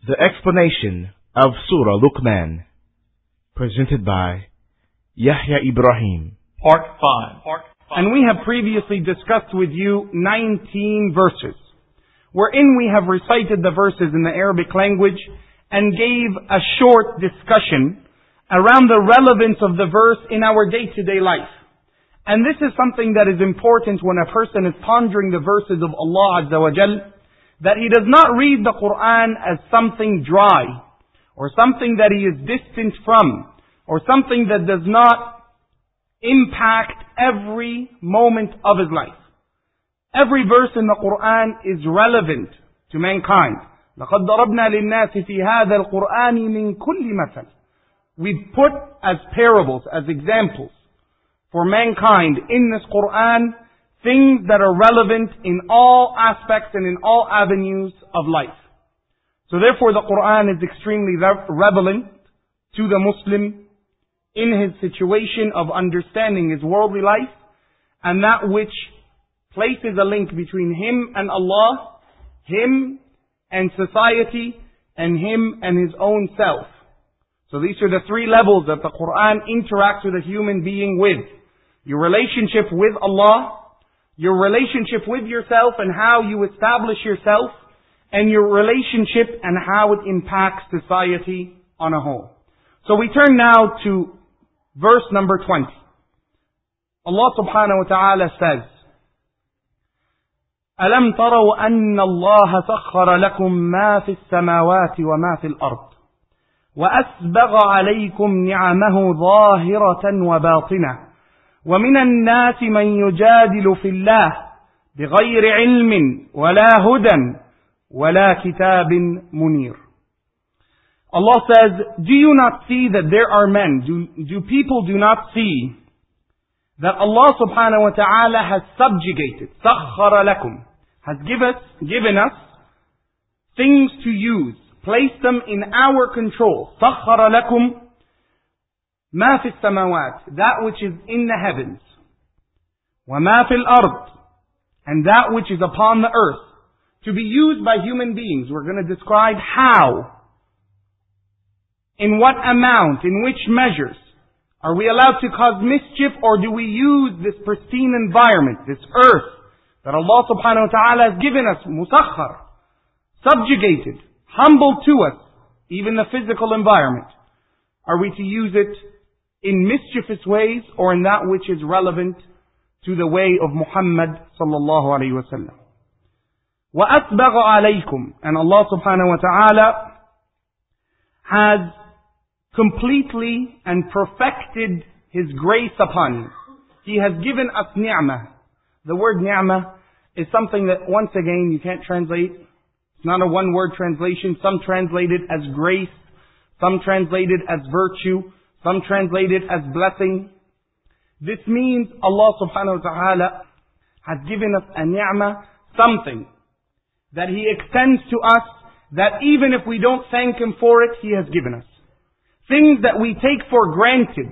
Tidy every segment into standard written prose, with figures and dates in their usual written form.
The explanation of Surah Luqman, presented by Yahya Ibrahim. Part 5. And we have previously discussed with you 19 verses, wherein we have recited the verses in the Arabic language and gave a short discussion around the relevance of the verse in our day-to-day life. And this is something that is important when a person is pondering the verses of Allah Azza wa Jal, that he does not read the Quran as something dry, or something that he is distant from, or something that does not impact every moment of his life. Every verse in the Quran is relevant to mankind. لَقَدْ ضَرَبْنَا لِلنَّاسِ فِي هَذَا الْقُرْآنِ مِنْ كُلِّ مَثَلٍ. We put as parables, as examples for mankind in this Quran, things that are relevant in all aspects and in all avenues of life. So therefore the Quran is extremely relevant to the Muslim in his situation of understanding his worldly life, and that which places a link between him and Allah, him and society, and him and his own self. So these are the three levels that the Quran interacts with a human being with. Your relationship with Allah, your relationship with yourself and how you establish yourself, and your relationship and how it impacts society on a whole. So we turn now to verse number 20. Allah subhanahu wa ta'ala says, أَلَمْ تَرَوْا أَنَّ اللَّهَ سَخَّرَ لَكُم مَّا فِي السَّمَاوَاتِ وَمَا فِي الْأَرْضِ وَأَسْبَغَ عَلَيْكُمْ نِعَمَهُ ظَاهِرَةً وَبَاطِنَةً وَمِنَ النَّاسِ مَن يُجَادِلُ فِي اللَّهِ بِغَيْرِ عِلْمٍ وَلَا هُدًى وَلَا كِتَابٍ مُنِيرٍ. Allah says, do you not see that there are men, do people do not see that Allah subhanahu wa ta'ala has subjugated, سَخَّرَ لَكُمْ, has given us things to use, placed them in our control. سَخَّرَ لَكُمْ مَا فِي السَّمَاوَاتِ, that which is in the heavens, وَمَا فِي الْأَرْضِ, and that which is upon the earth, to be used by human beings. We're going to describe how, in what amount, in which measures. Are we allowed to cause mischief, or do we use this pristine environment, this earth, that Allah subhanahu wa ta'ala has given us, musakhar, subjugated, humble to us, even the physical environment? Are we to use it in mischievous ways, or in that which is relevant to the way of Muhammad sallallahu alayhi wa sallam? وَأَسْبَغَ عَلَيْكُمْ, and Allah subhanahu wa ta'ala has completely and perfected His grace upon you. He has given us ni'mah. The word ni'mah is something that, once again, you can't translate. It's not a one-word translation. Some translate it as grace. Some translate it as virtue. Some translate it as blessing. This means Allah subhanahu wa ta'ala has given us a ni'mah, something that He extends to us, that even if we don't thank Him for it, He has given us. Things that we take for granted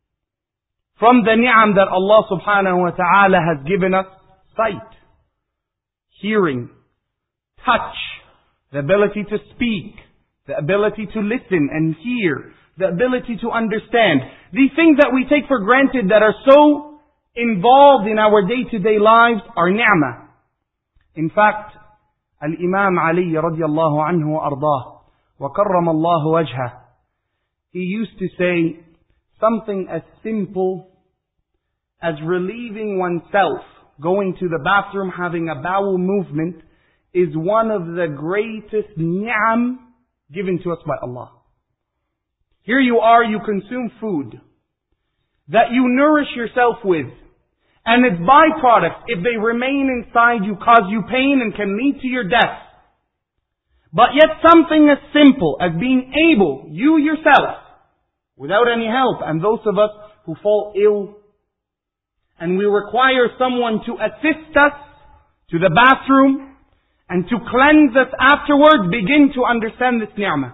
from the ni'am that Allah subhanahu wa ta'ala has given us: sight, hearing, touch, the ability to speak, the ability to listen and hear, the ability to understand. These things that we take for granted that are so involved in our day-to-day lives are ni'mah. In fact, Al-Imam Ali radiyallahu anhu wa ardah, wa karram Allahu wajhah, he used to say something as simple as relieving oneself, going to the bathroom, having a bowel movement, is one of the greatest ni'am given to us by Allah. Here you are, you consume food that you nourish yourself with, and its byproducts, if they remain inside you, cause you pain and can lead to your death. But yet something as simple as being able, you yourself, without any help, and those of us who fall ill, and we require someone to assist us to the bathroom and to cleanse us afterwards, begin to understand this ni'mah.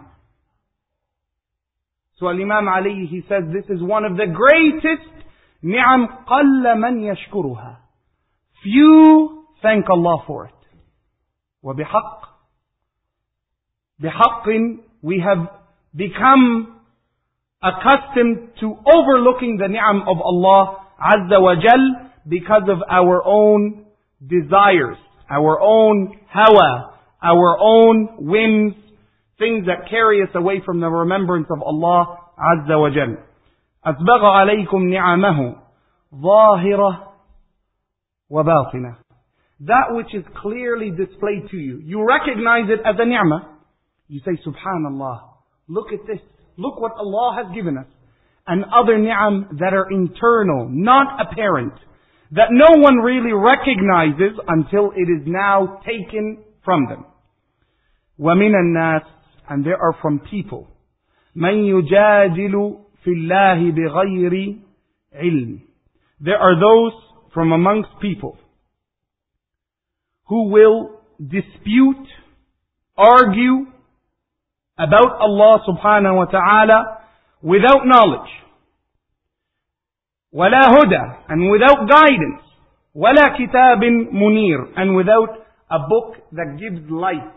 So Imam Ali, he says, this is one of the greatest ni'am, قَلَّ مَنْ يَشْكُرُهَا. Few thank Allah for it. وَبِحَقٍّ, بحق, we have become accustomed to overlooking the ni'am of Allah Azza wa Jal because of our own desires, our own hawa, our own whims, things that carry us away from the remembrance of Allah Azza wa Jal. أسبغ عليكم نعمه ظاهرة وباطنة. That which is clearly displayed to you. You recognize it as a ni'mah. You say, Subhanallah, look at this. Look what Allah has given us. And other ni'am that are internal, not apparent, that no one really recognizes until it is now taken from them. وَمِنَ النَّاسِ, and there are from people, مَنْ يُجَادِلُ فِي اللَّهِ بِغَيْرِ عِلْمٍ. There are those from amongst people who will dispute, argue about Allah subhanahu wa ta'ala without knowledge. وَلَا هُدَى, and without guidance. وَلَا كِتَابٍ مُنِيرٍ, and without a book that gives light.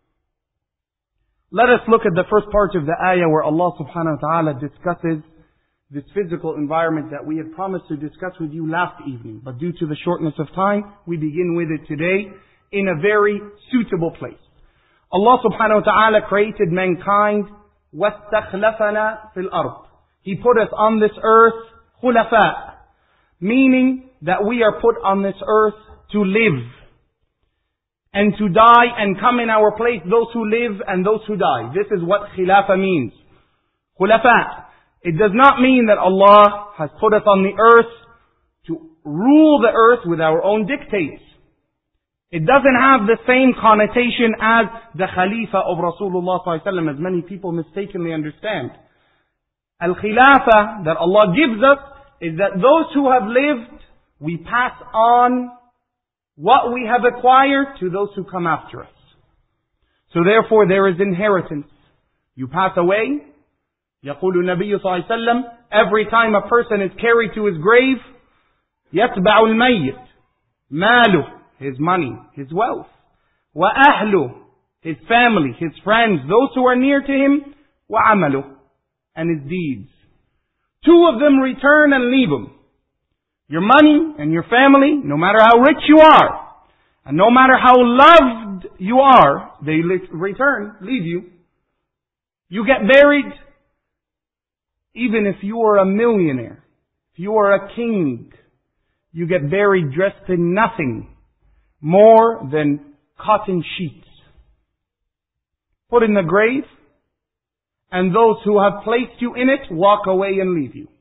Let us look at the first part of the ayah where Allah subhanahu wa ta'ala discusses this physical environment that we had promised to discuss with you last evening. But due to the shortness of time, we begin with it today in a very suitable place. Allah subhanahu wa ta'ala created mankind, وَاسْتَخْلَفَنَا فِي الْأَرْضِ. He put us on this earth, khulafa, meaning that we are put on this earth to live and to die and come in our place, those who live and those who die. This is what khilafa means. Khulafa. It does not mean that Allah has put us on the earth to rule the earth with our own dictates. It doesn't have the same connotation as the Khalifa of Rasulullah ﷺ, as many people mistakenly understand. Al-Khilafa that Allah gives us is that those who have lived, we pass on what we have acquired to those who come after us. So therefore there is inheritance. You pass away, يقول النبي صلى الله عليه وسلم, every time a person is carried to his grave, يتبع الميت, ماله, his money, his wealth, وأهله, his family, his friends, those who are near to him, وعمله, and his deeds. Two of them return and leave him. Your money and your family, no matter how rich you are, and no matter how loved you are, they return, leave you. You get buried, even if you are a millionaire, if you are a king, you get buried dressed in nothing more than cotton sheets. Put in the grave, and those who have placed you in it walk away and leave you.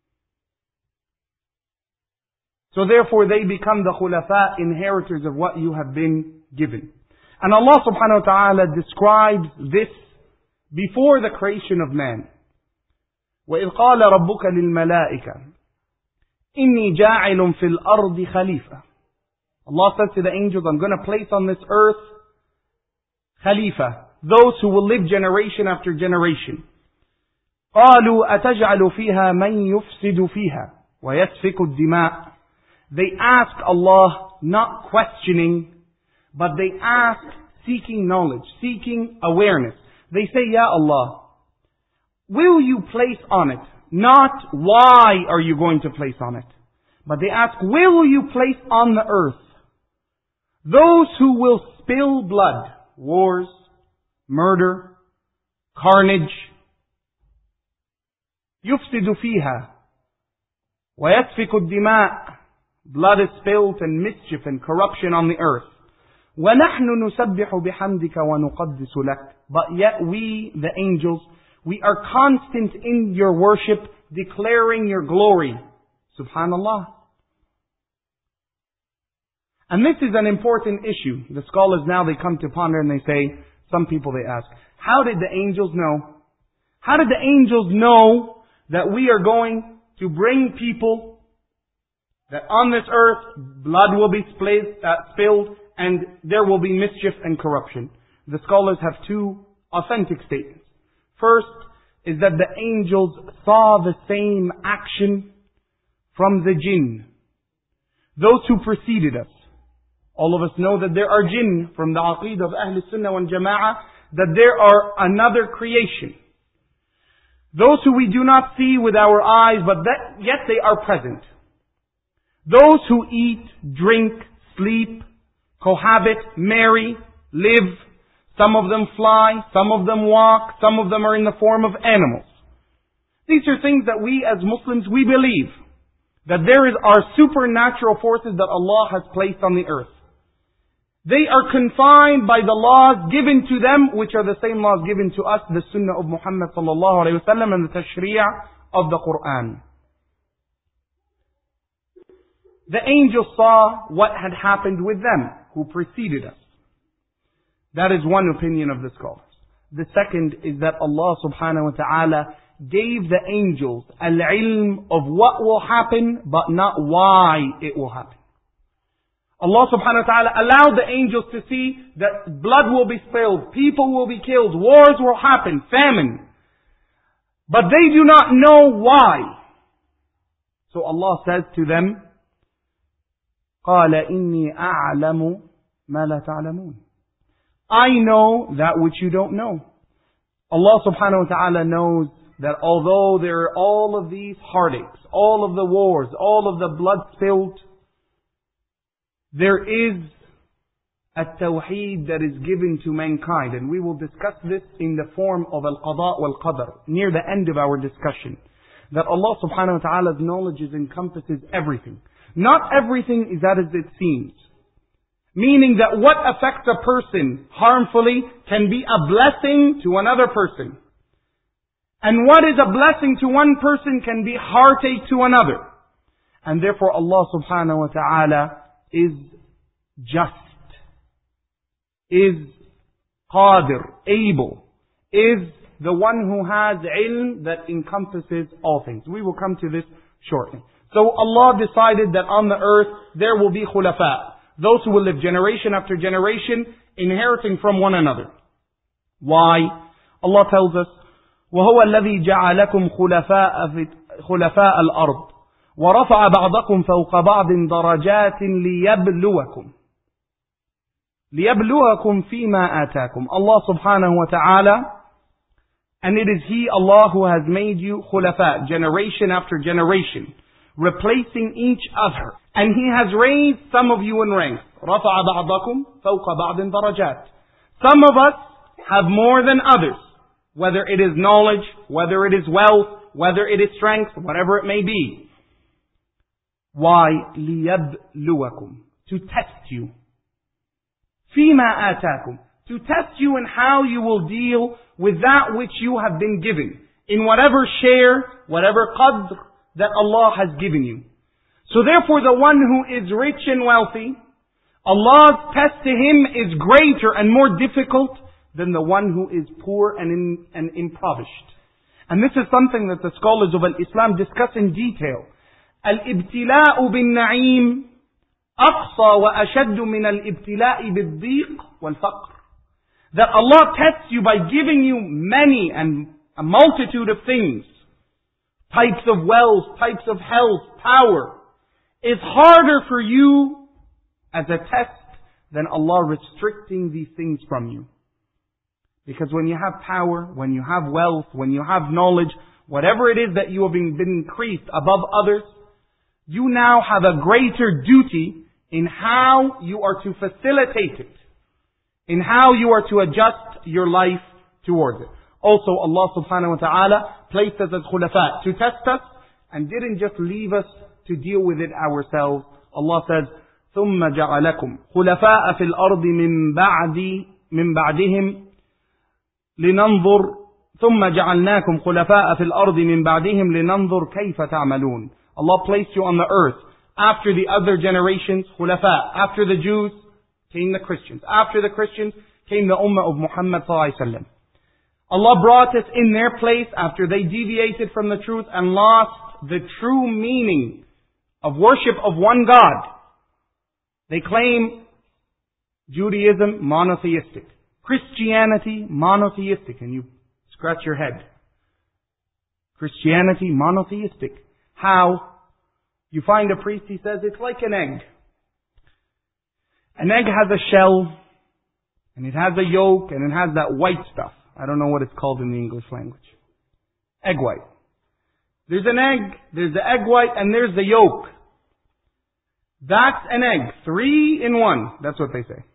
So therefore they become the khulafa, inheritors of what you have been given. And Allah subhanahu wa ta'ala describes this before the creation of man. وَإِذْ قَالَ رَبُّكَ لِلْمَلَائِكَةِ إِنِّي جَاعِلٌ فِي الْأَرْضِ خَلِيفَةً. Allah said to the angels, I'm going to place on this earth Khalifa, those who will live generation after generation. قَالُوا أَتَجْعَلُ فِيهَا مَنْ يُفْسِدُ فِيهَا وَيَسْفِكُ الدِّمَاءِ. They ask Allah, not questioning, but they ask seeking knowledge, seeking awareness. They say, Ya Allah, will you place on it? Not why are you going to place on it? But they ask, will you place on the earth those who will spill blood, wars, murder, carnage, يفسد فيها ويسفك الدماء, blood is spilled and mischief and corruption on the earth. وَنَحْنُ نُسَبِّحُ بِحَمْدِكَ وَنُقَدِّسُ لَكَ. But yet we, the angels, we are constant in your worship, declaring your glory. Subhanallah. And this is an important issue. The scholars now, they come to ponder and they say, some people they ask, how did the angels know? How did the angels know that we are going to bring people, that on this earth blood will be spilled and there will be mischief and corruption? The scholars have two authentic statements. First is that the angels saw the same action from the jinn, those who preceded us. All of us know that there are jinn from the aqeedah of Ahl Sunnah wal Jama'ah that there are another creation. Those who we do not see with our eyes, but yet they are present. Those who eat, drink, sleep, cohabit, marry, live. Some of them fly, some of them walk, some of them are in the form of animals. These are things that we as Muslims, we believe that there are supernatural forces that Allah has placed on the earth. They are confined by the laws given to them, which are the same laws given to us, the Sunnah of Muhammad sallallahu alayhi wa sallam and the Tashri'ah of the Quran. The angels saw what had happened with them, who preceded us. That is one opinion of the scholars. The second is that Allah subhanahu wa ta'ala gave the angels al-ilm of what will happen, but not why it will happen. Allah subhanahu wa ta'ala allowed the angels to see that blood will be spilled, people will be killed, wars will happen, famine. But they do not know why. So Allah says to them, قَالَ إِنِّي أَعْلَمُ مَا لَا تَعْلَمُونَ. I know that which you don't know. Allah subhanahu wa ta'ala knows that although there are all of these heartaches, all of the wars, all of the blood spilled, there is a tawheed that is given to mankind. And we will discuss this in the form of al-qada wal-qadar, near the end of our discussion. That Allah subhanahu wa ta'ala's knowledge encompasses everything. Not everything is as it seems. Meaning that what affects a person harmfully can be a blessing to another person. And what is a blessing to one person can be heartache to another. And therefore Allah subhanahu wa ta'ala is just, is qadir, able, is the one who has ilm that encompasses all things. We will come to this shortly. So Allah decided that on the earth there will be khulafa. Those who will live generation after generation, inheriting from one another. Why? Allah tells us, وَهُوَ الَّذِي جَعَلَكُمْ خُلَفَاءَ الْأَرْضِ وَرَفَعَ بَعْضَكُمْ فَوْقَ بَعْضٍ دَرَجَاتٍ لِيَبْلُوَكُمْ فِيمَا آتَاكُمْ. Allah subhanahu wa ta'ala, and it is He, Allah, who has made you khulafa, generation after generation, replacing each other. And He has raised some of you in rank. رَفَعَ بَعْضَكُمْ فَوْقَ بَعْضٍ دَرَجَاتٍ. Some of us have more than others. Whether it is knowledge, whether it is wealth, whether it is strength, whatever it may be. Why? لِيَبْلُوَكُمْ. To test you. فِيمَا آتَاكُمْ. To test you in how you will deal with that which you have been given. In whatever share, whatever qadr that Allah has given you. So therefore the one who is rich and wealthy, Allah's test to him is greater and more difficult than the one who is poor and impoverished. And this is something that the scholars of Islam discuss in detail. الابتلاء بالنعيم أقصى وأشد من الابتلاء بالضيق والفقر. That Allah tests you by giving you many and a multitude of things. Types of wealth, types of health, power. Is harder for you as a test than Allah restricting these things from you. Because when you have power, when you have wealth, when you have knowledge, whatever it is that you have been increased above others, you now have a greater duty in how you are to facilitate it. In how you are to adjust your life towards it. Also Allah subhanahu wa ta'ala placed us as khulafa to test us and didn't just leave us to deal with it ourselves. Allah says, ثُمَّ جَعَلَكُمْ خُلَفَاءَ فِي الْأَرْضِ مِنْ بَعْدِهِمْ لِنَنْظُرْ ثُمَّ جَعَلْنَاكُمْ خُلَفَاءَ فِي الْأَرْضِ مِنْ بَعْدِهِمْ لِنَنْظُرْ كَيْفَ تَعْمَلُونَ. Allah placed you on the earth after the other generations, khulafa. After the Jews came the Christians. After the Christians came the ummah of Muhammad sallallahu alaihi wasallam. Allah brought us in their place after they deviated from the truth and lost the true meaning of worship of one God. They claim Judaism monotheistic, Christianity monotheistic, and you scratch your head. Christianity monotheistic. How? You find a priest, he says, it's like an egg. An egg has a shell, And it has a yolk and it has that white stuff. I don't know what it's called in the English language. Egg white. There's an egg, there's the egg white, and there's the yolk. That's an egg. 3 in 1. That's what they say.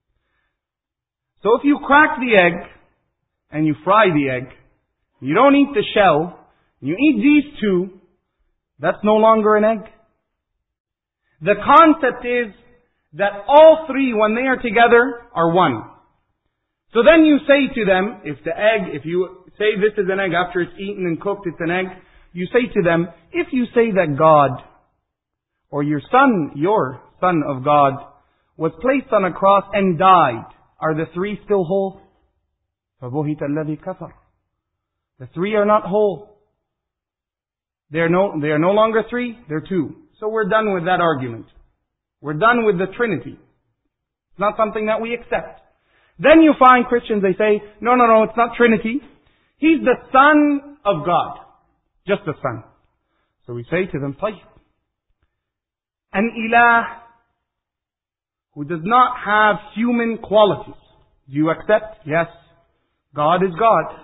So if you crack the egg and you fry the egg, you don't eat the shell, you eat these two, that's no longer an egg. The concept is that all three, when they are together, are one. So then you say to them, if you say this is an egg after it's eaten and cooked, it's an egg, you say to them, if you say that God, or your son of God, was placed on a cross and died, are the three still whole? فَبُهِتَ الَّذِي كَفَرَ. The three are not whole. They are no longer three, they're two. So we're done with that argument. We're done with the Trinity. It's not something that we accept. Then you find Christians, they say, no, it's not Trinity. He's the Son of God. Just the Son. So we say to them, طيب. An ilah who does not have human qualities. Do you accept? Yes. God is God.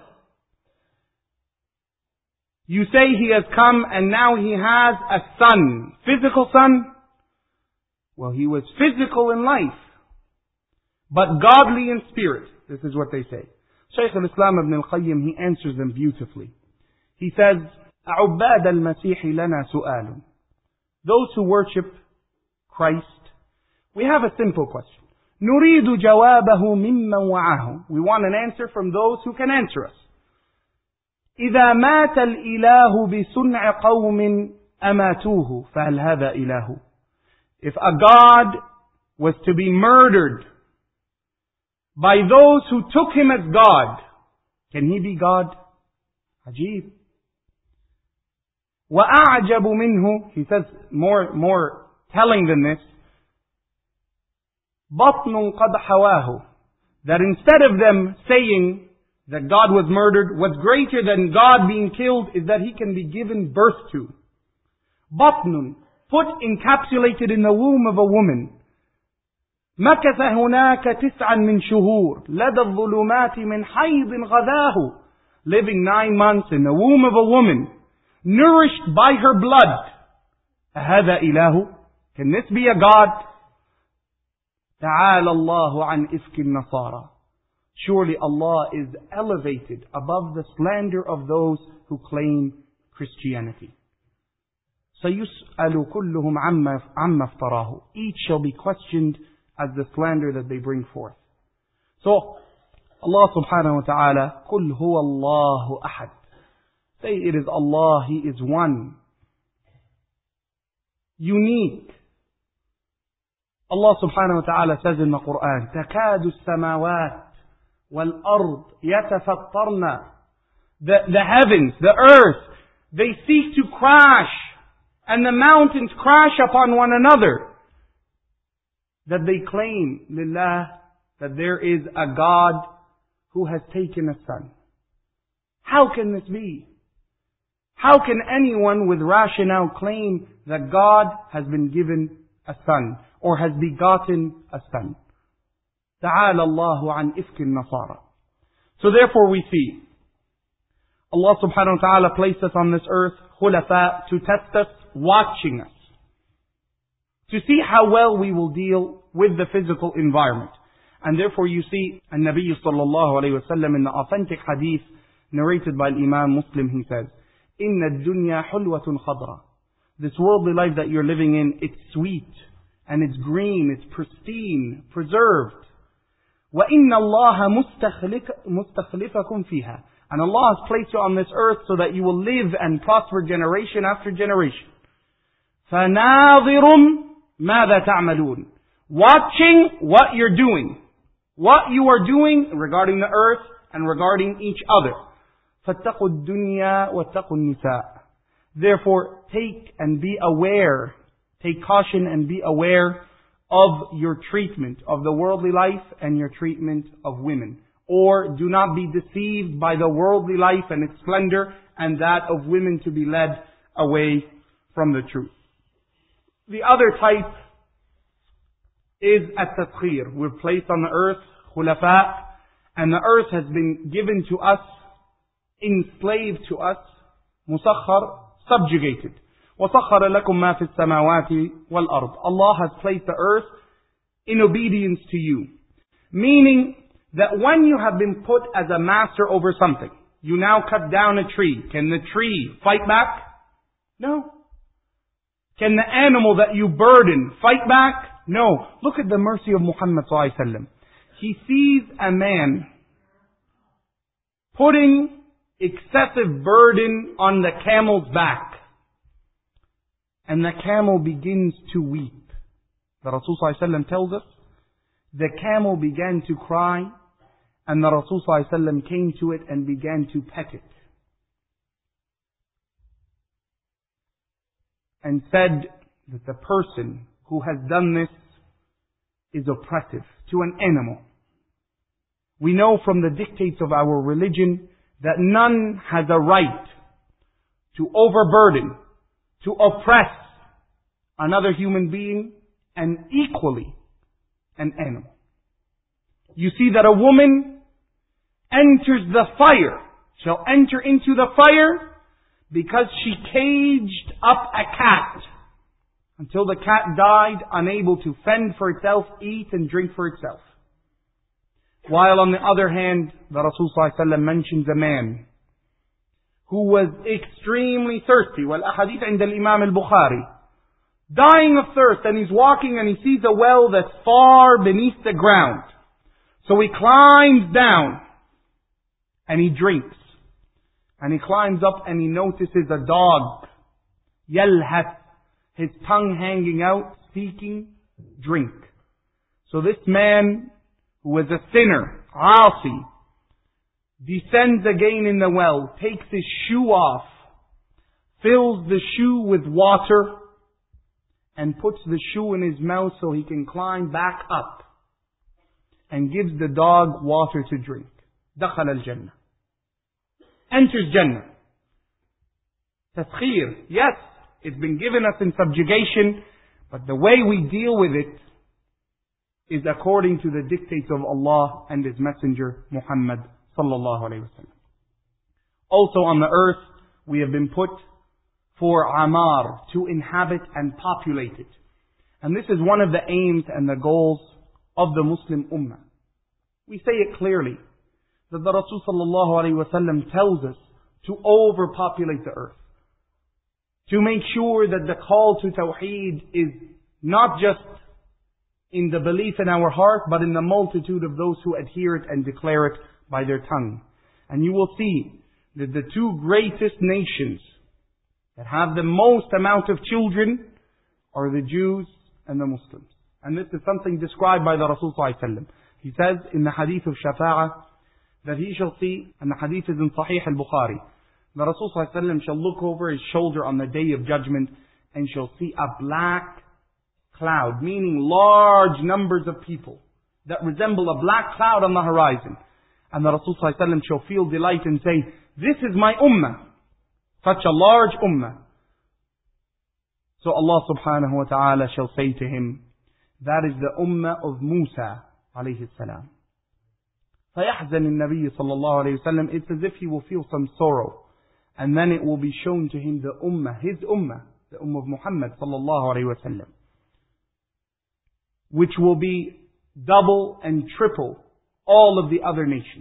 You say he has come and now he has a son. Physical son? Well, he was physical in life, but godly in spirit. This is what they say. Shaykh al-Islam ibn al-Qayyim, he answers them beautifully. He says, عُبَّادَ الْمَسِيحِ لَنَا سُؤَالٌ. Those who worship Christ, we have a simple question. نُرِيدُ جَوَابَهُ مِمَّنْ وَعَهُ. We want an answer from those who can answer us. إِذَا مَاتَ الْإِلَهُ بِسُنْعِ قَوْمٍ أَمَاتُوهُ فَهَلْ هَذَا إِلَهُ. If a God was to be murdered by those who took him as God, can he be God? Ajib. وَأَعْجَبُ مِنْهُ. He says more telling than this. بَطْنٌ قَدْ حَوَاهُ. That instead of them saying that God was murdered, what's greater than God being killed is that he can be given birth to. بَطْنٌ. Put encapsulated in the womb of a woman. مكث هناك 9 من شهور لدى الظلمات من حيض غذاه. Living 9 months in the womb of a woman, nourished by her blood. أهذا إله? Can this be a God? تعالى الله عن إفك النصارى. Surely Allah is elevated above the slander of those who claim Christianity. سيسأل كلهم عما افتراه. Each shall be questioned as the slander that they bring forth. So, Allah subhanahu wa ta'ala, قُلْ هُوَ اللَّهُ أَحَدٌ. Say it is Allah, He is one. Unique. Allah subhanahu wa ta'ala says in the Quran, تَكَادُ السَّمَاوَاتِ وَالْأَرْضِ يَتَفَطَّرْنَ. The heavens, the earth, they seek to crash, and the mountains crash upon one another. That they claim, lillah, that there is a God who has taken a son. How can this be? How can anyone with rationale claim that God has been given a son or has begotten a son? تعالى الله عن إفك النصارى. So therefore we see Allah subhanahu wa ta'ala placed us on this earth, khulafa, to test us, watching us, to see how well we will deal with the physical environment. And therefore you see, An-Nabi sallallahu alayhi wa sallam, in the authentic hadith narrated by Imam Muslim, he says, إِنَّ الدُّنْيَا حُلْوَةٌ خَضْرَةٌ. This worldly life that you're living in, it's sweet, and it's green, it's pristine, preserved. وَإِنَّ اللَّهَ مُسْتَخْلِفَكُمْ فِيهَا. And Allah has placed you on this earth so that you will live and prosper generation after generation. فَنَاظِرٌ مَاذَا تَعْمَلُونَ. Watching what you're doing. What you are doing regarding the earth and regarding each other. فَاتَّقُوا الدُّنْيَا وَاتَّقُوا النِّسَاء. Therefore, take and be aware. Take caution and be aware of your treatment of the worldly life and your treatment of women. Or do not be deceived by the worldly life and its splendor and that of women to be led away from the truth. The other type is at-taskhir. We're placed on the earth, khulafa, and the earth has been given to us, enslaved to us, musakhar, subjugated. وَسَخَّرَ لَكُم مَّا فِي السَّمَاوَاتِ وَالْأَرْضِ. Allah has placed the earth in obedience to you. Meaning that when you have been put as a master over something, you now cut down a tree. Can the tree fight back? No. Can the animal that you burden fight back? No. Look at the mercy of Muhammad sallallahu alaihi wasallam. He sees a man putting excessive burden on the camel's back. And the camel begins to weep. The Rasul sallallahu alaihi wasallam tells us, the camel began to cry, and the Rasul sallallahu alaihi wasallam came to it and began to pet it. And said that the person who has done this is oppressive to an animal. We know from the dictates of our religion that none has a right to overburden, to oppress another human being, and equally an animal. You see that a woman enters the fire, shall enter into the fire because she caged up a cat until the cat died, unable to fend for itself, eat and drink for itself. While on the other hand, the Rasul sallallahu alaihi wasallam mentions a man who was extremely thirsty. وَالْأَحَادِيث عند الإمام البخاري. Dying of thirst, and he's walking and he sees a well that's far beneath the ground. So he climbs down and he drinks. And he climbs up and he notices a dog, يَلْهَث, his tongue hanging out, seeking drink. So this man, who was a sinner, Asi, descends again in the well, takes his shoe off, fills the shoe with water, and puts the shoe in his mouth so he can climb back up, and gives the dog water to drink. دخل الجنة. Enters Jannah. Taskhir. Yes, it's been given us in subjugation, but the way we deal with it is according to the dictates of Allah and His Messenger Muhammad sallallahu alaihi wasallam. Also on the earth, we have been put for amar, to inhabit and populate it. And this is one of the aims and the goals of the Muslim Ummah. We say it clearly, that the Rasul sallallahu alaihi wasallam tells us to overpopulate the earth. To make sure that the call to Tawheed is not just in the belief in our heart, but in the multitude of those who adhere it and declare it by their tongue. And you will see that the two greatest nations that have the most amount of children are the Jews and the Muslims. And this is something described by the Rasul sallallahu alaihi wasallam. He says in the hadith of Shafa'ah that he shall see, and the hadith is in Sahih al-Bukhari, the Rasul sallallahu alaihi wasallam shall look over his shoulder on the day of judgment and shall see a black cloud, meaning large numbers of people that resemble a black cloud on the horizon. And the Rasul sallallahu alaihi wasallam shall feel delight and say, this is my ummah. Such a large ummah. So Allah subhanahu wa ta'ala shall say to him, that is the ummah of Musa alayhi salam. فَيَحْزَنِ النَّبِيُّ صلى الله عليه وسلم. It's as if he will feel some sorrow. And then it will be shown to him the ummah, his ummah, the ummah of Muhammad sallallahu alayhi wa sallam, which will be double and triple all of the other nations.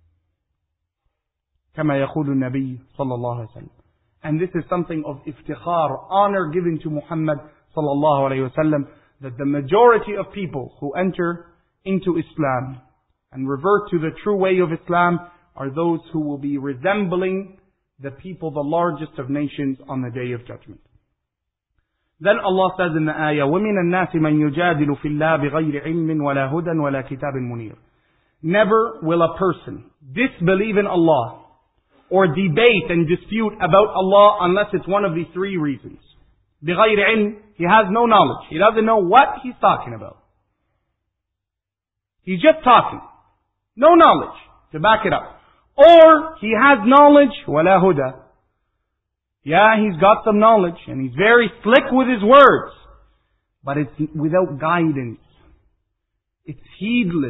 كما يقول النبي صلى الله عليه وسلم. And this is something of iftikhar, honor given to Muhammad sallallahu alayhi wa sallam, that the majority of people who enter into Islam and revert to the true way of Islam are those who will be resembling the people, the largest of nations, on the Day of Judgment. Then Allah says in the ayah, وَمِنَ النَّاسِ مَنْ يُجَادِلُ فِي اللَّهِ بِغَيْرِ عِلْمٍ وَلَا هُدًى وَلَا كِتَابٍ مُنِيرٍ. Never will a person disbelieve in Allah or debate and dispute about Allah unless it's one of these three reasons. بِغَيْرِ عِلْمٍ, he has no knowledge. He doesn't know what he's talking about. He's just talking. No knowledge to back it up. Or he has knowledge, وَلَا هُدَى. Yeah, he's got some knowledge and he's very slick with his words, but it's without guidance. It's heedless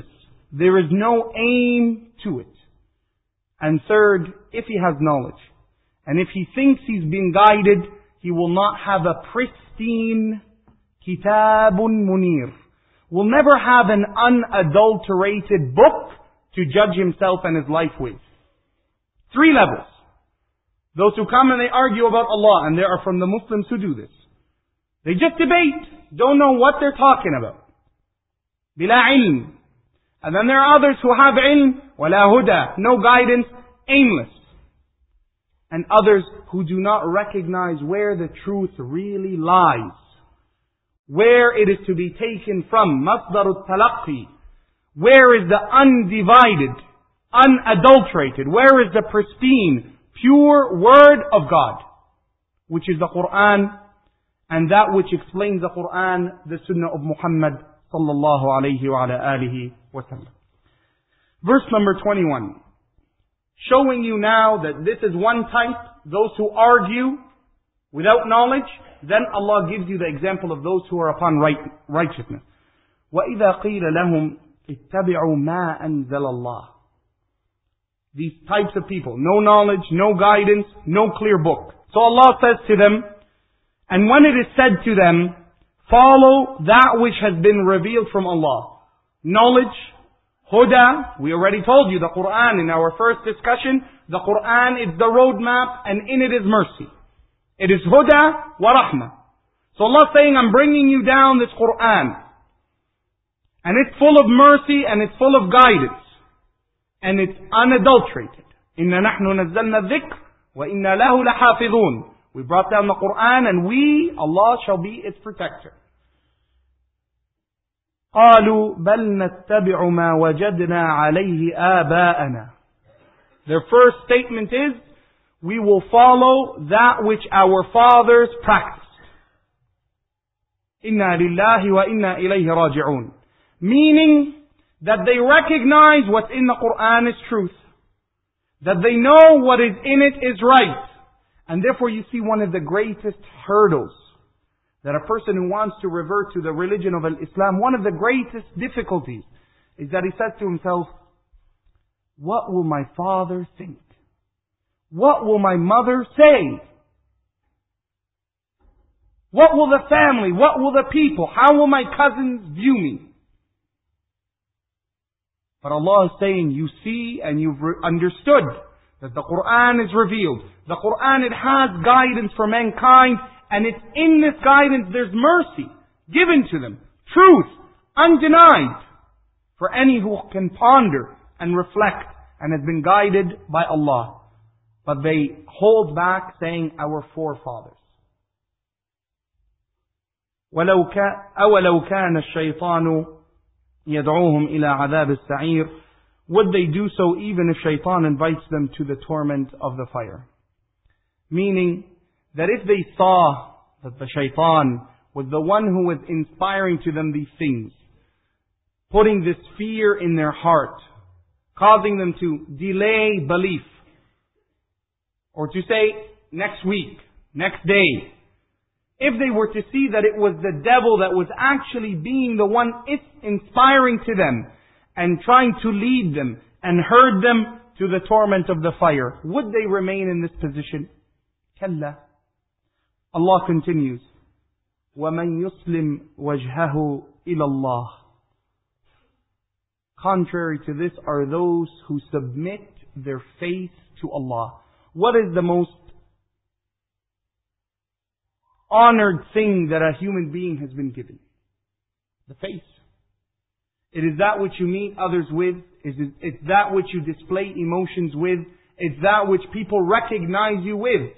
there is no aim to it. And third, if he has knowledge, and if he thinks he's being guided, he will not have a pristine kitabun munir. Will never have an unadulterated book to judge himself and his life with. 3 levels. Those who come and they argue about Allah, and there are from the Muslims who do this. They just debate, don't know what they're talking about. Bila ilm. And then there are others who have ilm, wala huda, no guidance, aimless. And others who do not recognize where the truth really lies. Where it is to be taken from, masdarut talaqqi. Where is the undivided, unadulterated, where is the pristine, pure word of God, which is the Quran, and that which explains the Quran, the Sunnah of Muhammad sallallahu alayhi wa ala alihi wa sallam. Verse number 21. Showing you now that this is one type, those who argue without knowledge, then Allah gives you the example of those who are upon righteousness. وَإِذَا قِيلَ لَهُمْ اتَّبِعُوا مَا أَنزَلَ اللَّهِ. These types of people, no knowledge, no guidance, no clear book. So Allah says to them, and when it is said to them, follow that which has been revealed from Allah. Knowledge, huda, we already told you the Quran in our first discussion, the Quran is the roadmap and in it is mercy. It is huda wa rahmah. So Allah is saying, I'm bringing you down this Quran. And it's full of mercy and it's full of guidance. And it's unadulterated. إِنَّا نَحْنُ نَزَّلْنَا الذِّكْرَ وَإِنَّا لَهُ لَحَافِظُونَ. We brought down the Quran and we, Allah, shall be its protector. قَالُوا بَلْ نَتَّبِعُ مَا وَجَدْنَا عَلَيْهِ آبَاءَنَا. Their first statement is, we will follow that which our fathers practiced. إِنَّا لِلَّهِ وَإِنَّا إِلَيْهِ رَاجِعُونَ. Meaning that they recognize what's in the Quran is truth. That they know what is in it is right. And therefore you see one of the greatest hurdles that a person who wants to revert to the religion of Islam, one of the greatest difficulties is that he says to himself, what will my father think? What will my mother say? What will the family, what will the people, how will my cousins view me? But Allah is saying, you see and you've understood that the Quran is revealed. The Quran, it has guidance for mankind, and it's in this guidance there's mercy given to them. Truth, undenied, for any who can ponder and reflect and has been guided by Allah. But they hold back saying, our forefathers. أَوَلَوْ كَانَ الشَّيْطَانُ يَدْعُوهُمْ إِلَى عَذَابِ السَّعِيرِ. Would they do so even if shaitan invites them to the torment of the fire? Meaning that if they saw that the shaitan was the one who was inspiring to them these things, putting this fear in their heart, causing them to delay belief, or to say next week, next day, if they were to see that it was the devil that was actually being the one inspiring to them and trying to lead them and herd them to the torment of the fire, would they remain in this position? Kalla. Allah continues, وَمَنْ يُسْلِمْ وَجْهَهُ إِلَى اللَّهِ. Contrary to this are those who submit their faith to Allah. What is the most honored thing that a human being has been given? The face. It is that which you meet others with. It's that which you display emotions with. It's that which people recognize you with.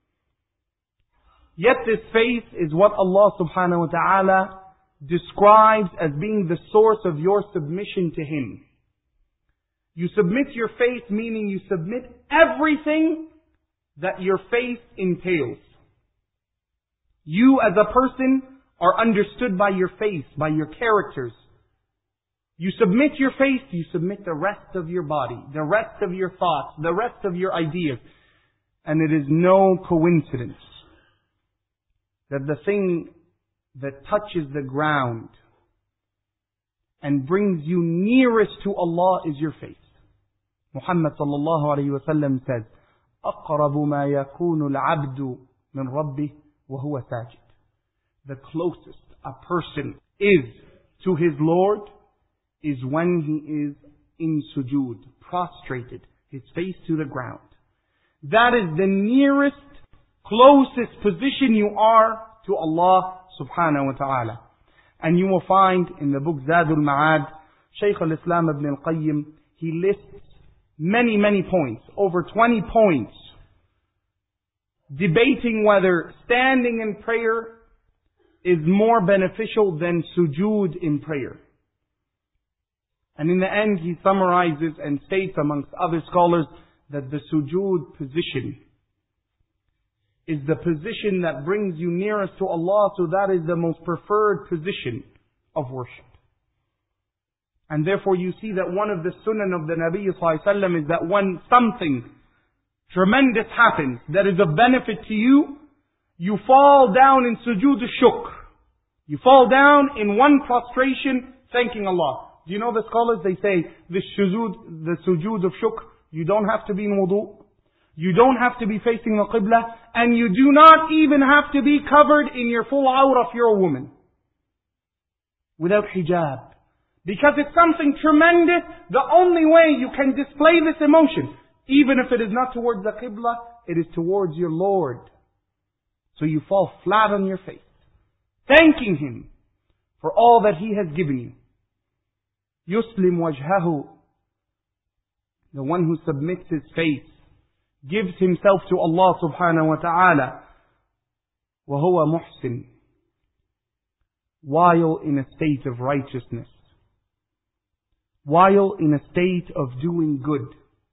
Yet this face is what Allah subhanahu wa ta'ala describes as being the source of your submission to Him. You submit your face, meaning you submit everything that your face entails. You as a person are understood by your face, by your characters. You submit your face, you submit the rest of your body, the rest of your thoughts, the rest of your ideas. And it is no coincidence that the thing that touches the ground and brings you nearest to Allah is your face. Muhammad sallallahu alayhi wa sallam says, أَقْرَبُ مَا يَكُونُ الْعَبْدُ مِنْ رَبِّهِ وَهُوَ سَاجِدٌ. The closest a person is to his Lord is when he is in sujood, prostrated, his face to the ground. That is the nearest, closest position you are to Allah subhanahu wa ta'ala. And you will find in the book Zadul Ma'ad, Shaykh al-Islam ibn al-Qayyim, he lists many points, over 20 points, debating whether standing in prayer is more beneficial than sujood in prayer. And in the end he summarizes and states amongst other scholars that the sujood position is the position that brings you nearest to Allah, so that is the most preferred position of worship. And therefore you see that one of the sunan of the Nabi sallallahu alaihi wasallam is that when something tremendous happens that is of benefit to you, you fall down in sujood shukr. You fall down in one prostration thanking Allah. Do you know the scholars, they say the sujood of shukr, you don't have to be in wudu, you don't have to be facing the qibla, and you do not even have to be covered in your full awrah if you're a woman, without hijab. Because it's something tremendous, the only way you can display this emotion, even if it is not towards the qibla, it is towards your Lord. So you fall flat on your face, thanking Him for all that He has given you. Yuslim wajhahu, the one who submits his face, gives himself to Allah subhanahu wa ta'ala, وَهُوَ muhsin, while in a state of righteousness, while in a state of doing good.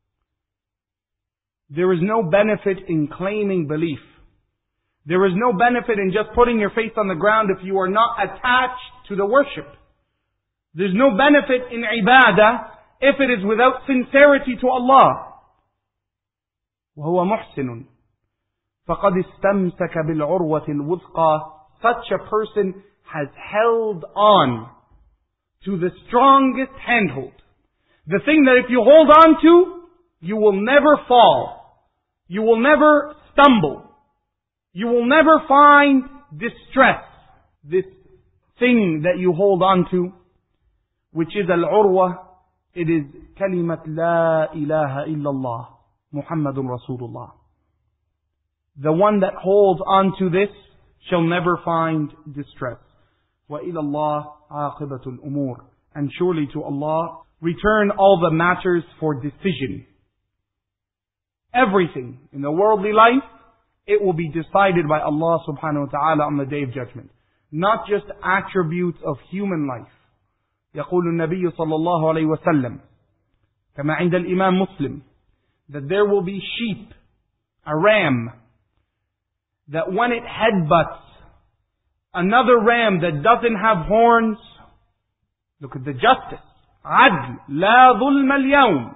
There is no benefit in claiming belief. There is no benefit in just putting your face on the ground if you are not attached to the worship. There's no benefit in ibadah if it is without sincerity to Allah. وهو محسن فقد استمسك بالعروة الوثقى. Such a person has held on to the strongest handhold. The thing that if you hold on to, you will never fall. You will never stumble. You will never find distress. This thing that you hold on to, which is al-urwa, it is kalimat la ilaha illallah Muhammadun Rasulullah. The one that holds on to this shall never find distress. وَإِلَى اللَّهِ عَاقِبَةُ الْأُمُورِ. And surely to Allah return all the matters for decision. Everything in the worldly life, it will be decided by Allah subhanahu wa ta'ala on the Day of Judgment. Not just attributes of human life. يقول النبي صلى الله عليه وسلم كما عند الإمام مسلم, that there will be sheep, a ram, that when it headbutts another ram that doesn't have horns, look at the justice. عدل لا ظلم اليوم.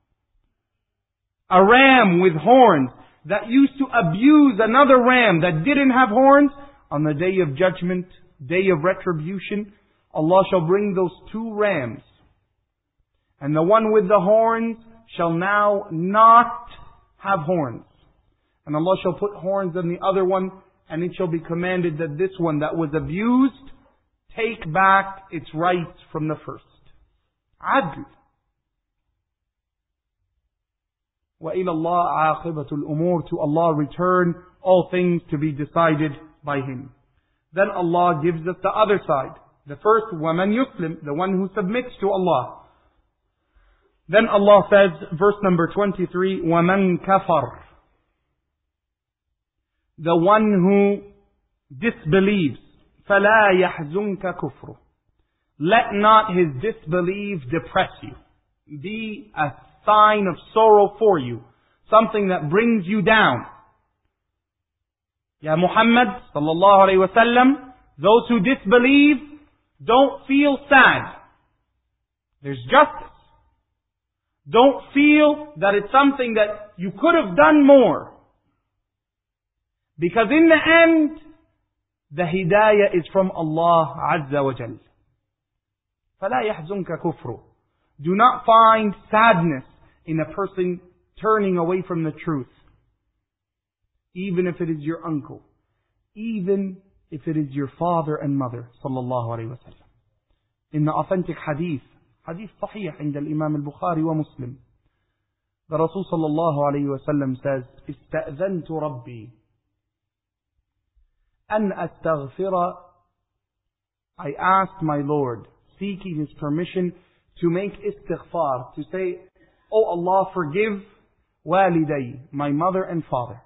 A ram with horns that used to abuse another ram that didn't have horns, on the Day of Judgment, Day of Retribution, Allah shall bring those two rams. And the one with the horns shall now not have horns. And Allah shall put horns on the other one, and it shall be commanded that this one that was abused take back its rights from the first. Adl. وَإِلَى اللَّهِ عَاقِبَةُ الْأُمُورِ. To Allah return all things to be decided by Him. Then Allah gives us the other side. The first, وَمَنْ يُسْلِمْ, the one who submits to Allah. Then Allah says, verse number 23, وَمَنْ كَفَرْ, the one who disbelieves, فَلَا يَحْزُنْكَ كُفْرُ, let not his disbelief depress you, be a sign of sorrow for you, something that brings you down. Ya Muhammad sallallahu alayhi wa sallam, those who disbelieve, don't feel sad. There's justice. Don't feel that it's something that you could have done more. Because in the end, the hidayah is from Allah Azza wa Jal. فَلَا يَحْزُنْكَ كُفْرُ. Do not find sadness in a person turning away from the truth. Even if it is your uncle. Even if it is your father and mother. Sallallahu alayhi wa sallam. In the authentic hadith sahih عند الإمام البخاري ومسلم, the Rasul sallallahu alayhi wa sallam says, استأذنت ربي أن أستغفر. I asked my Lord, seeking His permission to make istighfar, to say, Oh Allah, forgive waliday, my mother and father.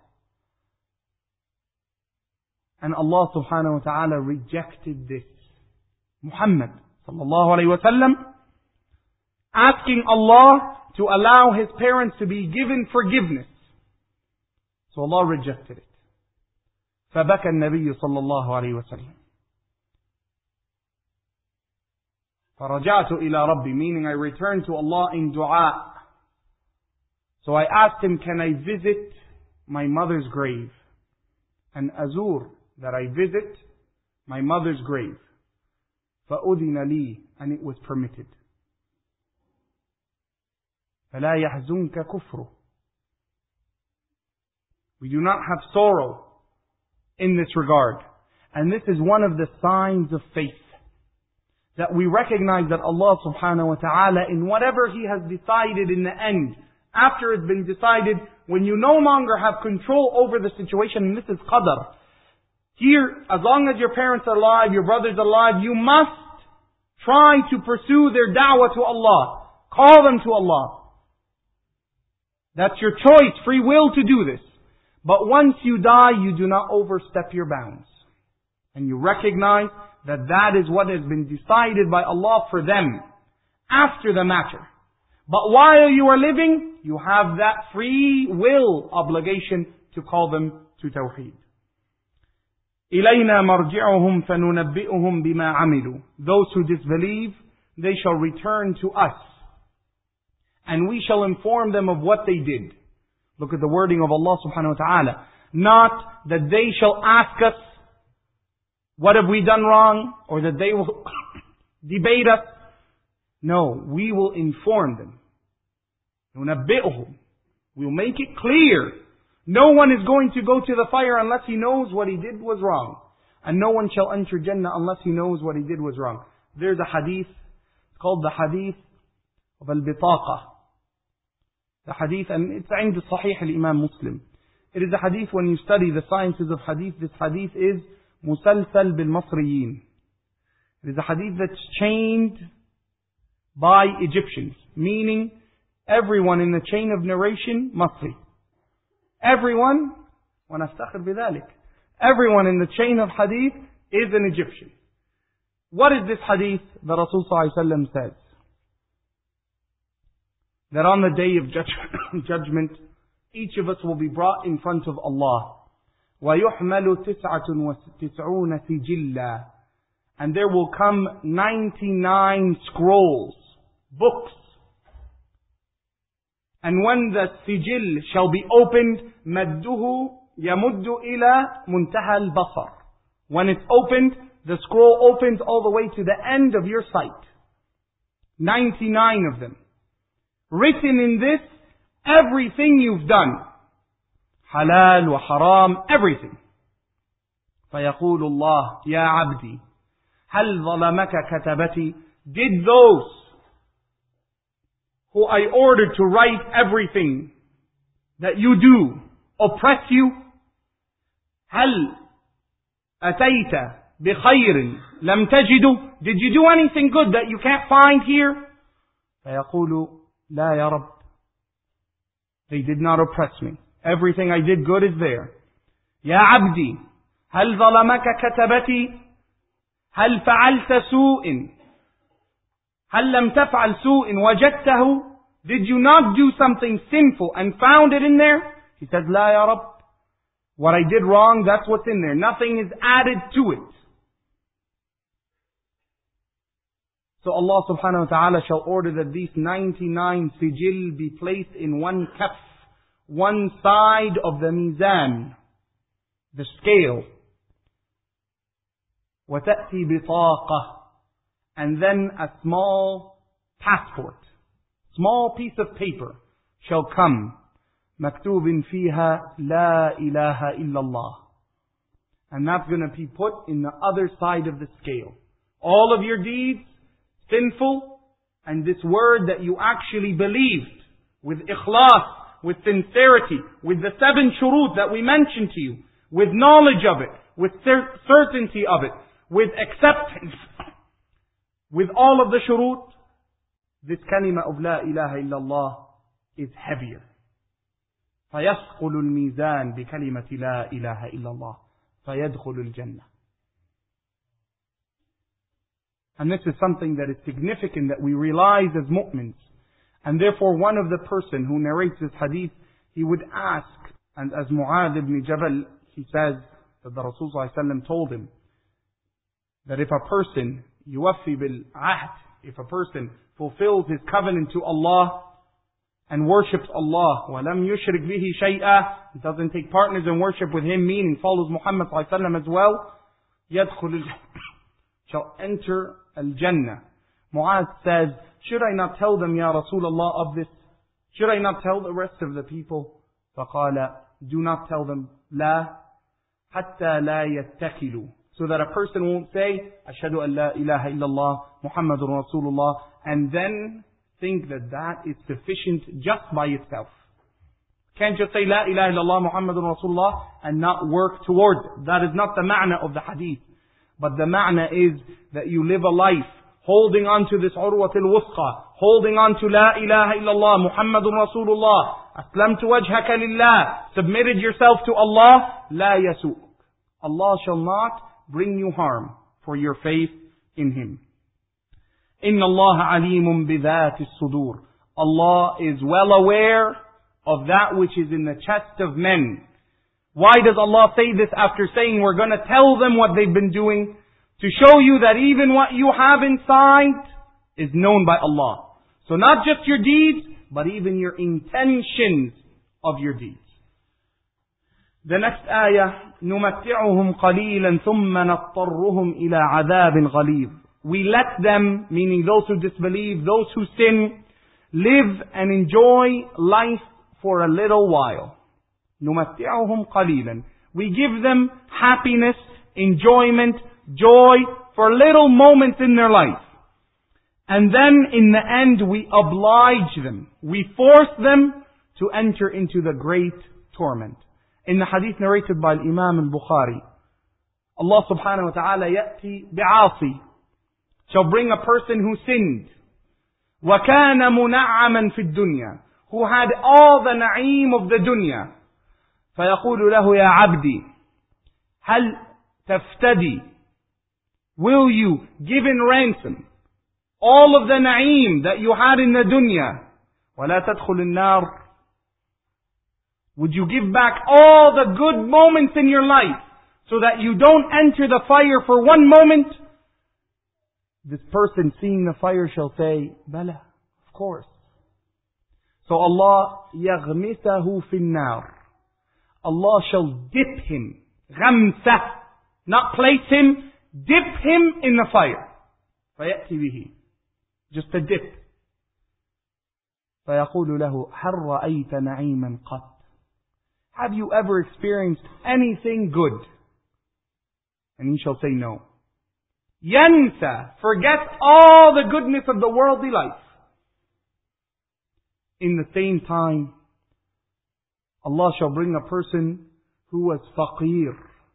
And Allah subhanahu wa ta'ala rejected this. Muhammad sallallahu alayhi wa sallam asking Allah to allow his parents to be given forgiveness. So Allah rejected it. فبكى النبي صلى الله عليه وسلم. فرجعت إلى ربي, meaning I returned to Allah in dua. So I asked him, can I visit my mother's grave? And azur, that I visit my mother's grave. فأذن لي, and it was permitted. فلا يحزنك كفر. We do not have sorrow in this regard. And this is one of the signs of faith. That we recognize that Allah subhanahu wa ta'ala, in whatever He has decided in the end, after it's been decided, when you no longer have control over the situation, and this is qadar. Here, as long as your parents are alive, your brothers are alive, you must try to pursue their da'wah to Allah. Call them to Allah. That's your choice, free will to do this. But once you die, you do not overstep your bounds. And you recognize that that is what has been decided by Allah for them after the matter. But while you are living, you have that free will obligation to call them to Tawheed. إِلَيْنَا مَرْجِعُهُمْ فَنُنَبِّئُهُمْ بِمَا عَمِلُوا. Those who disbelieve, they shall return to us. And we shall inform them of what they did. Look at the wording of Allah subhanahu wa ta'ala. Not that they shall ask us, what have we done wrong? Or that they will debate us. No, we will inform them. نُنَبِّئُهُمْ. We'll make it clear. No one is going to go to the fire unless he knows what he did was wrong. And no one shall enter Jannah unless he knows what he did was wrong. There's a hadith, it's called the hadith of al-bitaqa. The hadith, and it's عند Sahih al-Imam Muslim. It is a hadith, when you study the sciences of hadith, this hadith is musalsal bil-Masriyin. It is a hadith that's chained by Egyptians, meaning everyone in the chain of narration, Masri. Everyone, وَنَفْتَخِرْ بِذَلِكَ. Everyone in the chain of hadith is an Egyptian. What is this hadith? The Rasul ﷺ says that on the day of judgment, each of us will be brought in front of Allah. وَيُحْمَلُ 99 سِجِلًّا. And there will come 99 scrolls, books. And when the sijil shall be opened, مَدُّهُ يَمُدُّ إِلَى مُنْتَهَى الْبَصَرِ. When it's opened, the scroll opens all the way to the end of your sight. 99 of them. Written in this, everything you've done. Halal wa haram, everything. فَيَقُولُ اللَّهُ يَا عَبْدِي هَلْ ظَلَمَكَ كَتَبَتِي. Did those who I ordered to write everything that you do oppress you? هل أتيت بخير لم تجده. Did you do anything good that you can't find here? فيقول لا يا رب. They did not oppress me. Everything I did good is there. يا عبدي هل ظلمك كتبتي. هل فعلت سوء هل لم تفعل سوء وجدته. Did you not do something sinful and found it in there? He says, لا يا رب. What I did wrong, that's what's in there. Nothing is added to it. So Allah subhanahu wa ta'ala shall order that these 99 sijil be placed in one kaf, one side of the mizan, the scale. وَتَأْتِي بِطَاقَةٍ. and then a small passport, small piece of paper shall come. مكتوب فيها لا إله إلا الله. And that's going to be put in the other side of the scale. All of your deeds, sinful, and this word that you actually believed, with ikhlas, with sincerity, with the 7 shurut that we mentioned to you, with knowledge of it, with certainty of it, with acceptance, with all of the shurut, this kalima of la ilaha illallah is heavier. فيثقل الميزان بكلمة لا إله إلا الله فيدخل الجنة. And this is something that is significant that we realize as mu'mins. And therefore one of the person who narrates this hadith, he would ask, and as Mu'adh ibn Jabal, he says that the Rasul ﷺ told him that if a person yuwaffi bil ahd, if a person fulfills his covenant to Allah and worships Allah, وَلَمْ يُشْرِكْ بِهِ شَيْئًا, doesn't take partners in worship with him, meaning follows Muhammad ﷺ as well, يَدْخُلُ shall enter al-Jannah. Mu'adh says, should I not tell them, Ya Rasulullah, of this? Should I not tell the rest of the people? فَقَالَ, do not tell them, لَا حَتَّى لَا يَتَّكِلُوا, so that a person won't say, أَشْهَدُ أَن لَا إِلَهَ إِلَّا اللَّهُ مُحَمَّدٌ رَسُولُ اللَّهِ, and then think that that is sufficient just by itself. Can't just say La ilaha illallah Muhammadun Rasulullah and not work towards it. That is not the ma'na of the hadith. But the ma'na is that you live a life holding on to this urwatul wusqa, holding on to La ilaha illallah Muhammadun Rasulullah, aslamtu wajhaka lillah, submitted yourself to Allah, la yasu'uk. Allah shall not bring you harm for your faith in Him. Inna Allah alimun bidhati sudur. Allah is well aware of that which is in the chest of men. Why does Allah say this after saying we're going to tell them what they've been doing? To show you that even what you have inside is known by Allah. So not just your deeds, but even your intentions of your deeds. The next ayah, نُمَتِّعُهُمْ قَلِيلًا ثُمَّ نَضْطَرُّهُمْ إِلَى عَذَابٍ غَلِيظٍ. We let them, meaning those who disbelieve, those who sin, live and enjoy life for a little while. نُمَتِّعُهُمْ قَلِيلًا. We give them happiness, enjoyment, joy for little moments in their life. And then in the end we oblige them. We force them to enter into the great torment. In the hadith narrated by Imam al-Bukhari, Allah subhanahu wa ta'ala ya'ti bi'asi, shall bring a person who sinned. وَكَانَ مُنَعَّمًا فِي الدُّنْيَا, who had all the na'im of the dunya. فَيَقُولُ لَهُ يَا عَبْدِي هَلْ تَفْتَدِي, will you give in ransom all of the na'im that you had in the dunya? وَلَا تَدْخُلِ النَّارِ, would you give back all the good moments in your life so that you don't enter the fire for one moment? This person seeing the fire shall say, Bala, of course. So Allah, يَغْمِسَهُ فِي النَّارِ, Allah shall dip him. غَمْسَ, not place him, dip him in the fire. فَيَأْتِ بِهِ, just a dip. فَيَقُولُ لَهُ هَلْ رَأَيْتَ نَعِيمًا قَطْ, have you ever experienced anything good? And he shall say no. Yansa, forget all the goodness of the worldly life. In the same time, Allah shall bring a person who was faqir,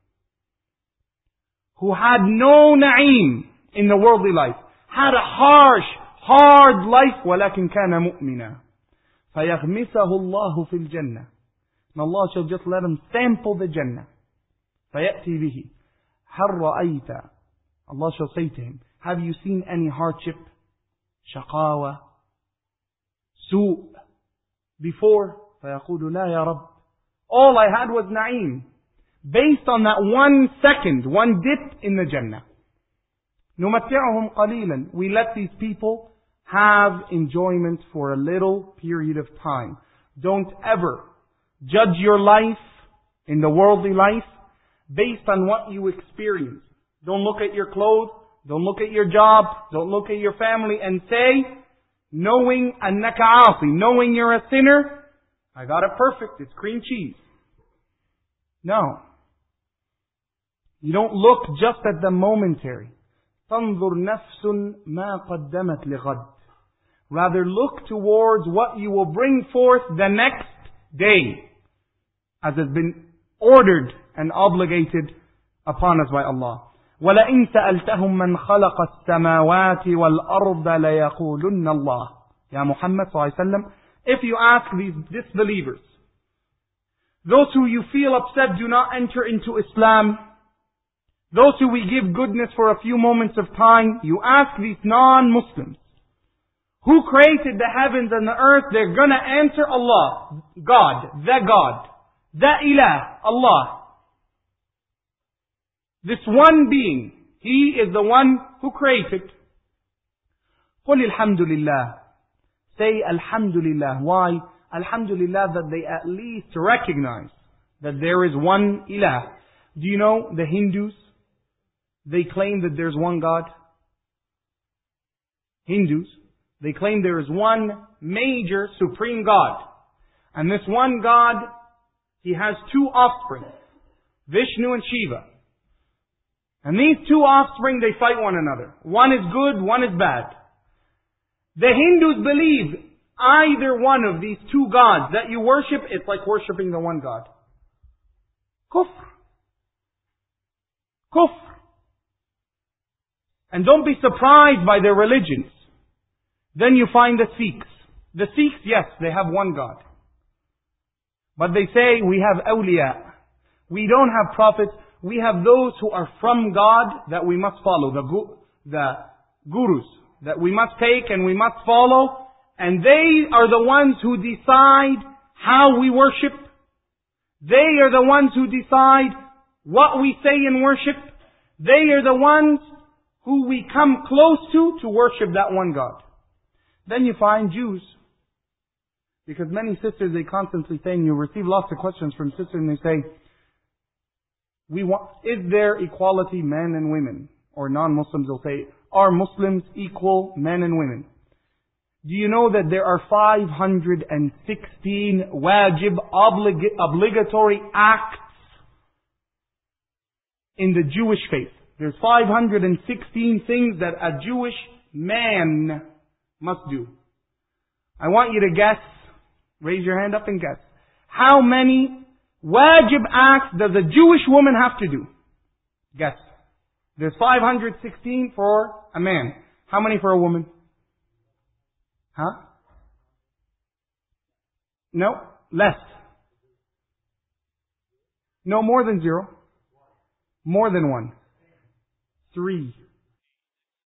who had no na'im in the worldly life, had a harsh, hard life, وَلَكِنْ كَانَ مُؤْمِنًا فَيَغْمِسَهُ اللَّهُ فِي الْجَنَّةِ, and Allah shall just let him sample the Jannah. فَيَأْتِي بِهِ هَلْ رَأَيْتَ, Allah shall say to him, have you seen any hardship, shaqawa, su' before? فَيَقُولُ لَا يَا رَبِّ, all I had was na'im, based on that 1 second, one dip in the Jannah. نُمَتِّعُهُمْ قَلِيلًا, we let these people have enjoyment for a little period of time. Don't ever judge your life in the worldly life based on what you experience. Don't look at your clothes. Don't look at your job. Don't look at your family and say, knowing annaka aasi, knowing you're a sinner, I got it perfect. It's cream cheese. No. You don't look just at the momentary. تنظر نفس ما قدمت لغد. Rather look towards what you will bring forth the next day, as has been ordered and obligated upon us by Allah. وَلَئِن سَأَلْتَهُمْ مَنْ خَلَقَ السَّمَاوَاتِ وَالْأَرْضَ لَيَقُولُنَّ اللَّهِ. Ya Muhammad sallallahu alaihi wasallam, if you ask these disbelievers, those who you feel upset do not enter into Islam, those who we give goodness for a few moments of time, you ask these non-Muslims, who created the heavens and the earth, they're gonna answer Allah, God, the Ilah, Allah. This one being, He is the one who created. قُلِ الْحَمْدُ لِلَّهِ. Say Alhamdulillah. Why? Alhamdulillah that they at least recognize that there is one Ilah. Do you know the Hindus? They claim that there's one God. Hindus, they claim there is one major supreme God. And this one God, He has two offspring, Vishnu and Shiva. And these two offspring, they fight one another. One is good, one is bad. The Hindus believe either one of these two gods that you worship, it's like worshipping the one God. Kufr. Kufr. And don't be surprised by their religions. Then you find the Sikhs. The Sikhs, yes, they have one God. But they say we have awliya. We don't have prophets. We have those who are from God that we must follow. The gurus that we must take and we must follow. And they are the ones who decide how we worship. They are the ones who decide what we say in worship. They are the ones who we come close to worship that one God. Then you find Jews. Because many sisters, they constantly say, and you receive lots of questions from sisters, and they say, is there equality men and women? Or non-Muslims will say, are Muslims equal men and women? Do you know that there are 516 wajib, obligatory acts in the Jewish faith? There's 516 things that a Jewish man must do. I want you to guess, raise your hand up and guess. How many wajib acts does a Jewish woman have to do? Guess. There's 516 for a man. How many for a woman? Huh? No, less. No, more than 0. More than 1. 3.